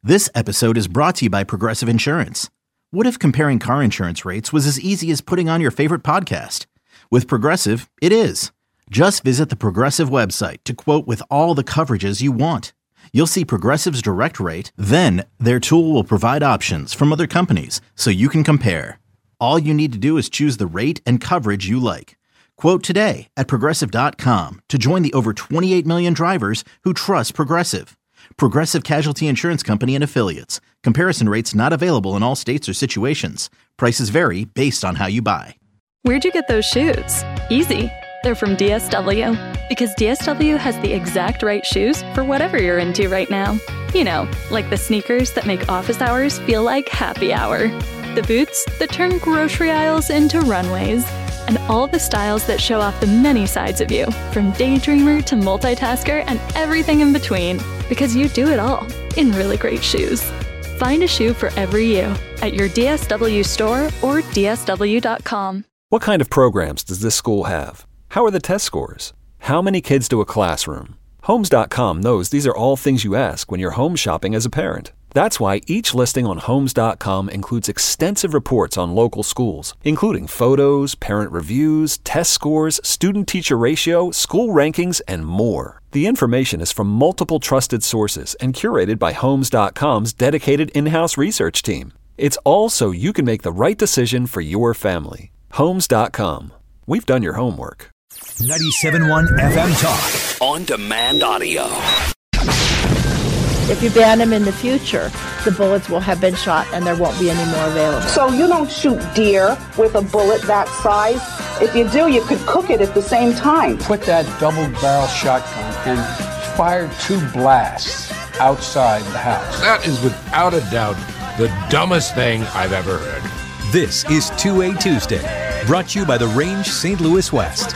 This episode is brought to you by Progressive Insurance. What if comparing car insurance rates was as easy as putting on your favorite podcast? With Progressive, it is. Just visit the Progressive website to quote with all the coverages you want. You'll see Progressive's direct rate, then their tool will provide options from other companies so you can compare. All you need to do is choose the rate and coverage you like. Quote today at Progressive.com to join the over 28 million drivers who trust Progressive. Progressive Casualty Insurance Company and Affiliates. Comparison rates not available in all states or situations. Prices vary based on how you buy. Where'd you get those shoes? Easy. They're from DSW. Because DSW has the exact right shoes for whatever you're into right now. You know, like the sneakers that make office hours feel like happy hour. The boots that turn grocery aisles into runways. And all the styles that show off the many sides of you, from daydreamer to multitasker and everything in between. Because you do it all in really great shoes. Find a shoe for every you at your DSW store or DSW.com. What kind of programs does this school have? How are the test scores? How many kids to a classroom? Homes.com knows these are all things you ask when you're home shopping as a parent. That's why each listing on Homes.com includes extensive reports on local schools, including photos, parent reviews, test scores, student-teacher ratio, school rankings, and more. The information is from multiple trusted sources and curated by Homes.com's dedicated in-house research team. It's all so you can make the right decision for your family. Homes.com. We've done your homework. 97.1 FM Talk. On demand audio. If you ban them in the future, the bullets will have been shot and there won't be any more available. So you don't shoot deer with a bullet that size. If you do, you could cook it at the same time. Put that double-barrel shotgun and fire 2 blasts outside the house. That is without a doubt the dumbest thing I've ever heard. This is 2A Tuesday, brought to you by the Range St. Louis West.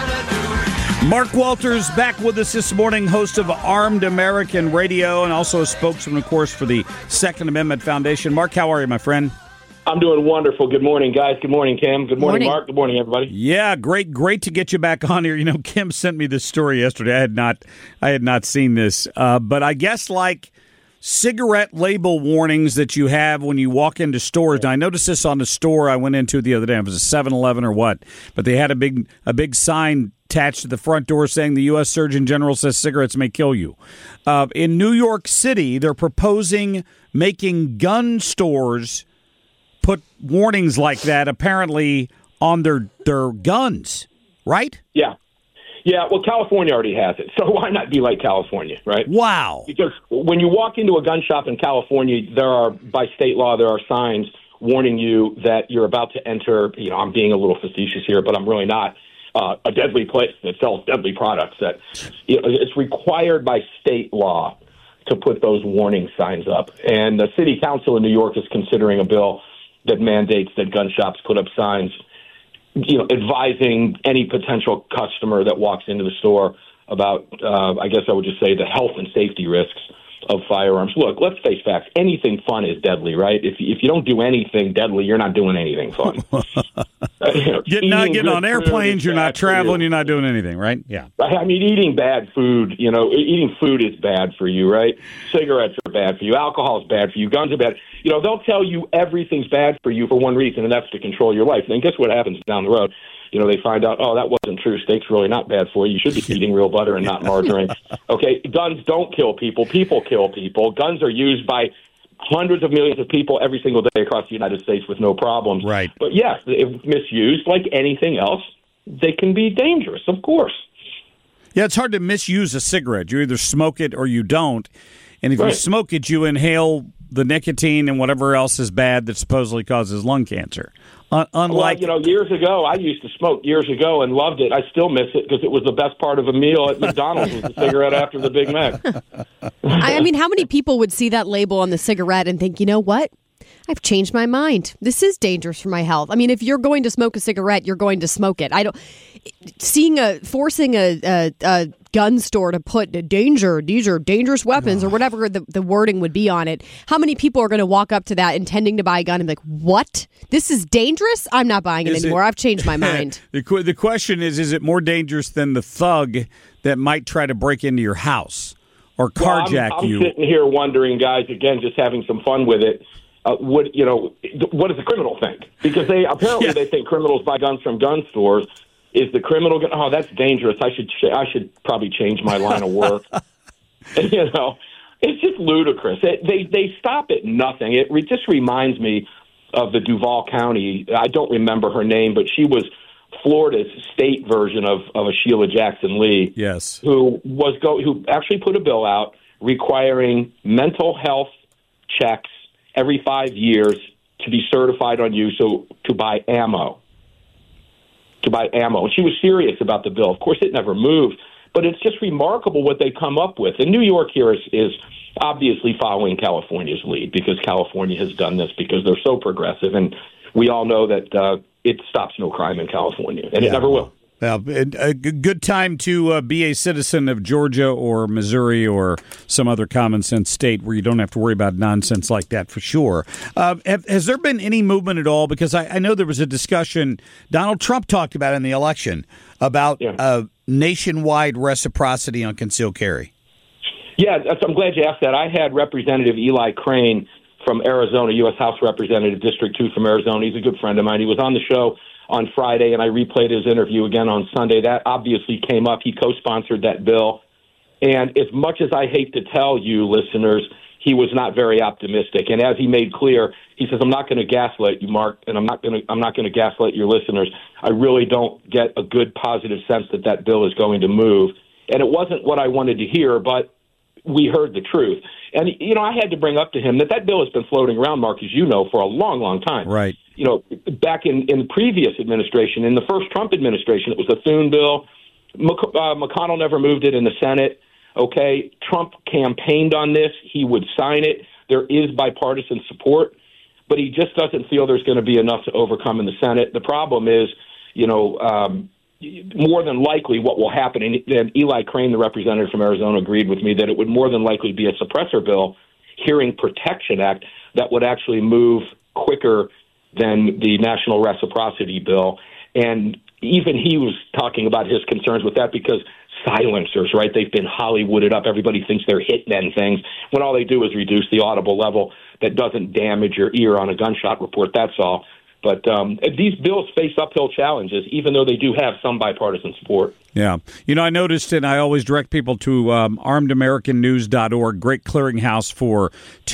Mark Walters back with us this morning, host of Armed American Radio and also a spokesman, of course, for the Second Amendment Foundation. Mark, how are you, my friend? I'm doing wonderful. Good morning, guys. Good morning, Kim. Good morning, Mark. Good morning, everybody. Yeah, great to get you back on here. You know, Kim sent me this story yesterday. I had not seen this, but I guess like cigarette label warnings that you have when you walk into stores. Now, I noticed this on the store I went into the other day. It was a 7-Eleven or what, but they had a big sign attached to the front door saying the U.S. Surgeon General says cigarettes may kill you. In New York City, they're proposing making gun stores put warnings like that apparently on their guns, right? Yeah. Yeah, well, California already has it, so why not be like California, right? Wow. Because when you walk into a gun shop in California, by state law, there are signs warning you that you're about to enter, I'm being a little facetious here, but I'm really not, a deadly place that sells deadly products. That it's required by state law to put those warning signs up. And the city council in New York is considering a bill that mandates that gun shops put up signs advising any potential customer that walks into the store about, I guess I would just say, the health and safety risks of firearms. Look, let's face facts. Anything fun is deadly, right? If you don't do anything deadly, you're not doing anything fun. Getting on airplanes, you're not traveling, you're not doing anything, right? Yeah. I mean, eating bad food, eating food is bad for you, right? Cigarettes are bad for you. Alcohol is bad for you. Guns are bad. They'll tell you everything's bad for you for one reason, and that's to control your life. And then guess what happens down the road? They find out, that wasn't true. Steak's really not bad for you. You should be eating real butter and not margarine. Okay, guns don't kill people. People kill people. Guns are used by hundreds of millions of people every single day across the United States with no problems. Right. But yes, if misused, like anything else, they can be dangerous, of course. Yeah, it's hard to misuse a cigarette. You either smoke it or you don't. And if you smoke it, you inhale the nicotine and whatever else is bad that supposedly causes lung cancer. Unlike, years ago, I used to smoke years ago and loved it. I still miss it because it was the best part of a meal at McDonald's was the cigarette after the Big Mac. I mean, how many people would see that label on the cigarette and think, you know what? I've changed my mind. This is dangerous for my health. I mean, if you're going to smoke a cigarette, you're going to smoke it. Forcing a gun store to put danger, these are dangerous weapons or whatever the wording would be on it. How many people are going to walk up to that intending to buy a gun and be like, what? This is dangerous? I'm not buying it anymore. I've changed my mind. The question is it more dangerous than the thug that might try to break into your house? or carjack I'm you. I'm sitting here wondering, guys, again, just having some fun with it. What does the criminal think? Because they think criminals buy guns from gun stores. Is the criminal going? Oh, that's dangerous. I should probably change my line of work. It's just ludicrous. They stop at nothing. It just reminds me of the Duval County. I don't remember her name, but she was Florida's state version of a Sheila Jackson Lee. Yes, who actually put a bill out requiring mental health checks every 5 years to be certified on you, to buy ammo. And she was serious about the bill. Of course, it never moved, but it's just remarkable what they come up with. And New York here is obviously following California's lead, because California has done this because they're so progressive. And we all know that it stops no crime in California, and it never will. Well, a good time to be a citizen of Georgia or Missouri or some other common sense state where you don't have to worry about nonsense like that, for sure. Has there been any movement at all? Because I know there was a discussion Donald Trump talked about in the election about nationwide reciprocity on concealed carry. Yeah, I'm glad you asked that. I had Representative Eli Crane from Arizona, U.S. House Representative, District 2 from Arizona. He's a good friend of mine. He was on the show on Friday, and I replayed his interview again on Sunday. That obviously came up. He co-sponsored that bill. And as much as I hate to tell you, listeners, he was not very optimistic. And as he made clear, he says, I'm not going to gaslight you, Mark, and I'm not going to gaslight your listeners. I really don't get a good positive sense that bill is going to move. And it wasn't what I wanted to hear, but we heard the truth. And, I had to bring up to him that bill has been floating around, Mark, as you know, for a long, long time. Right. Back in the previous administration, in the first Trump administration, it was the Thune bill. McConnell never moved it in the Senate. Okay, Trump campaigned on this. He would sign it. There is bipartisan support, but he just doesn't feel there's going to be enough to overcome in the Senate. The problem is, more than likely what will happen, and Eli Crane, the representative from Arizona, agreed with me that it would more than likely be a suppressor bill, Hearing Protection Act, that would actually move quicker than the national reciprocity bill. And even he was talking about his concerns with that because silencers, right? They've been Hollywooded up. Everybody thinks they're hitmen things when all they do is reduce the audible level that doesn't damage your ear on a gunshot report. That's all. But these bills face uphill challenges, even though they do have some bipartisan support. Yeah. I noticed, and I always direct people to armedamericannews.org, great clearinghouse for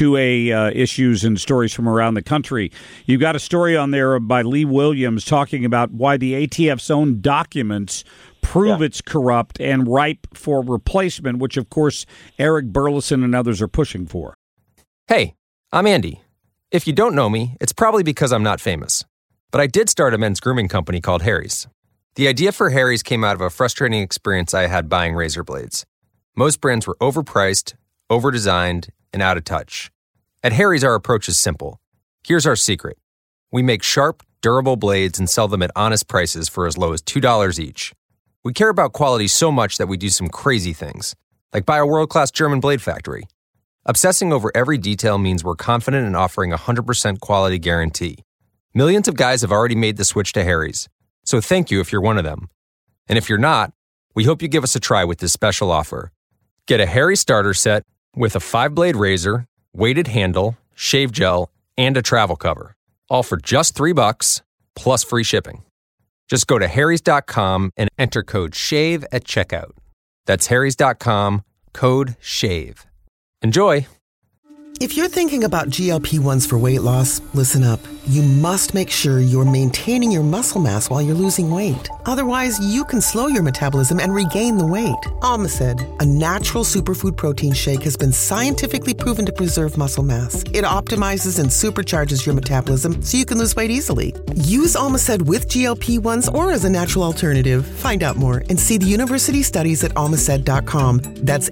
2A issues and stories from around the country. You've got a story on there by Lee Williams talking about why the ATF's own documents prove it's corrupt and ripe for replacement, which, of course, Eric Burleson and others are pushing for. Hey, I'm Andy. If you don't know me, it's probably because I'm not famous. But I did start a men's grooming company called Harry's. The idea for Harry's came out of a frustrating experience I had buying razor blades. Most brands were overpriced, overdesigned, and out of touch. At Harry's, our approach is simple. Here's our secret. We make sharp, durable blades and sell them at honest prices for as low as $2 each. We care about quality so much that we do some crazy things, like buy a world-class German blade factory. Obsessing over every detail means we're confident in offering a 100% quality guarantee. Millions of guys have already made the switch to Harry's, so thank you if you're one of them. And if you're not, we hope you give us a try with this special offer. Get a Harry starter set with a 5-blade razor, weighted handle, shave gel, and a travel cover, all for just $3 plus free shipping. Just go to harrys.com and enter code SHAVE at checkout. That's harrys.com, code SHAVE. Enjoy! If you're thinking about GLP-1s for weight loss, listen up. You must make sure you're maintaining your muscle mass while you're losing weight. Otherwise, you can slow your metabolism and regain the weight. Almacid, a natural superfood protein shake, has been scientifically proven to preserve muscle mass. It optimizes and supercharges your metabolism so you can lose weight easily. Use Almacid with GLP-1s or as a natural alternative. Find out more and see the university studies at almacid.com. That's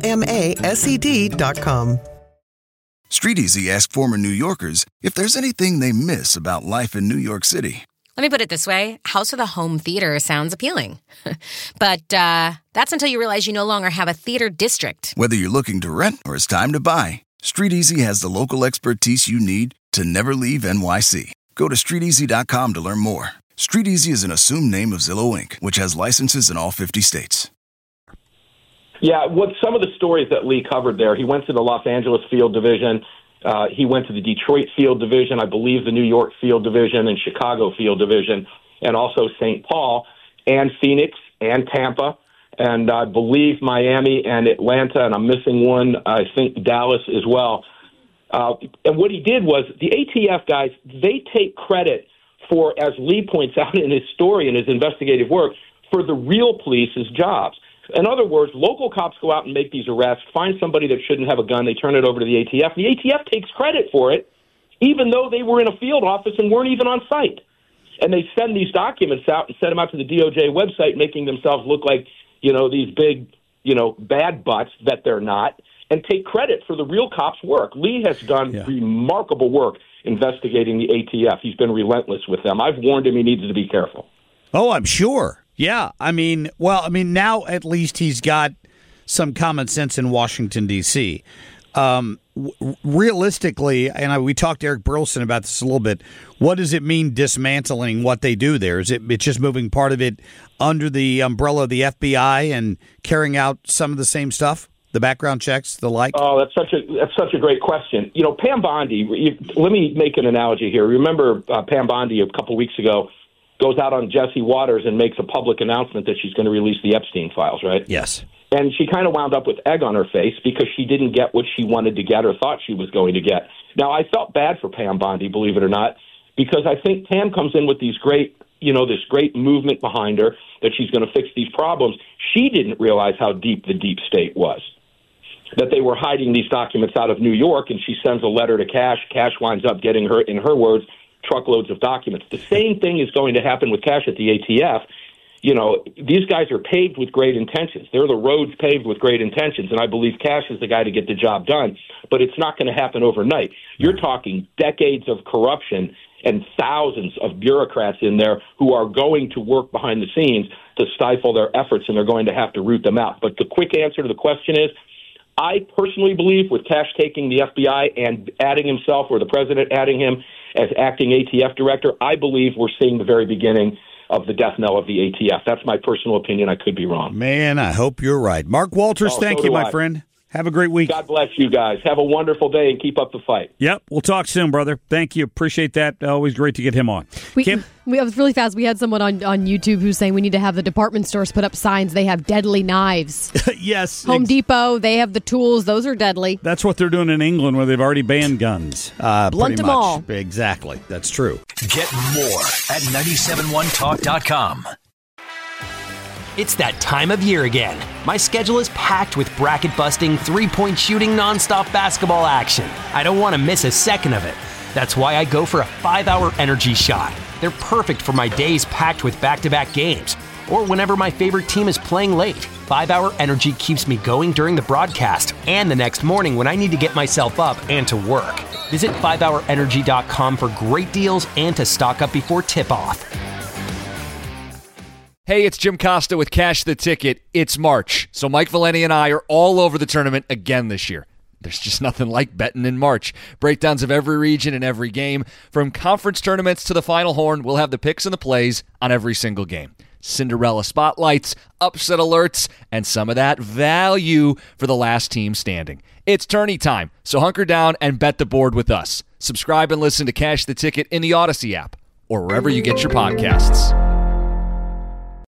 ALMASED.com. StreetEasy asked former New Yorkers if there's anything they miss about life in New York City. Let me put it this way. House with a home theater sounds appealing. But that's until you realize you no longer have a theater district. Whether you're looking to rent or it's time to buy, StreetEasy has the local expertise you need to never leave NYC. Go to StreetEasy.com to learn more. StreetEasy is an assumed name of Zillow Inc., which has licenses in all 50 states. Yeah, some of the stories that Lee covered there, he went to the Los Angeles Field Division. He went to the Detroit Field Division, I believe the New York Field Division and Chicago Field Division, and also St. Paul and Phoenix and Tampa, and I believe Miami and Atlanta, and I'm missing one, I think Dallas as well. And what he did was, the ATF guys, they take credit for, as Lee points out in his story and his investigative work, for the real police's jobs. In other words, local cops go out and make these arrests, find somebody that shouldn't have a gun, they turn it over to the ATF. The ATF takes credit for it, even though they were in a field office and weren't even on site. And they send these documents out and send them out to the DOJ website, making themselves look like, these big, bad butts that they're not, and take credit for the real cops' work. Lee has done remarkable work investigating the ATF. He's been relentless with them. I've warned him he needs to be careful. Oh, I'm sure. Yeah. Now at least he's got some common sense in Washington, D.C. Realistically, and we talked to Eric Burleson about this a little bit, what does it mean dismantling what they do there? Is it's just moving part of it under the umbrella of the FBI and carrying out some of the same stuff? The background checks, the like? Oh, that's such a great question. Pam Bondi, let me make an analogy here. Remember Pam Bondi a couple weeks ago goes out on Jesse Waters and makes a public announcement that she's going to release the Epstein files, right? Yes. And she kind of wound up with egg on her face because she didn't get what she wanted to get or thought she was going to get. Now, I felt bad for Pam Bondi, believe it or not, because I think Pam comes in with these great, this great movement behind her that she's going to fix these problems. She didn't realize how deep the deep state was, that they were hiding these documents out of New York, and she sends a letter to Cash. Cash winds up getting her, in her words, truckloads of documents. The same thing is going to happen with Cash at the ATF. These guys are paved with great intentions. They're the roads paved with great intentions, and I believe Cash is the guy to get the job done, but it's not going to happen overnight. You're talking decades of corruption and thousands of bureaucrats in there who are going to work behind the scenes to stifle their efforts, and they're going to have to root them out. But the quick answer to the question is, I personally believe with Cash taking the FBI and adding himself, or the president adding him as acting ATF director, I believe we're seeing the very beginning of the death knell of the ATF. That's my personal opinion. I could be wrong. Man, I hope you're right. Mark Walters, thank you, my friend. Have a great week. God bless you guys. Have a wonderful day and keep up the fight. Yep. We'll talk soon, brother. Thank you. Appreciate that. Always great to get him on. Kim? It was really fast. We had someone on YouTube who's saying we need to have the department stores put up signs. They have deadly knives. Yes. Home Depot, they have the tools. Those are deadly. That's what they're doing in England, where they've already banned guns. Blunt them all. Exactly. That's true. Get more at 971talk.com. It's that time of year again. My schedule is packed with bracket-busting, three-point shooting, nonstop basketball action. I don't want to miss a second of it. That's why I go for a 5-hour energy shot. They're perfect for my days packed with back-to-back games, or whenever my favorite team is playing late. 5-hour energy keeps me going during the broadcast and the next morning when I need to get myself up and to work. Visit 5hourenergy.com for great deals and to stock up before tip-off. Hey, it's Jim Costa with Cash the Ticket. It's March, so Mike Valeni and I are all over the tournament again this year. There's just nothing like betting in March. Breakdowns of every region and every game. From conference tournaments to the Final Horn, we'll have the picks and the plays on every single game. Cinderella spotlights, upset alerts, and some of that value for the last team standing. It's tourney time, so hunker down and bet the board with us. Subscribe and listen to Cash the Ticket in the Odyssey app or wherever you get your podcasts.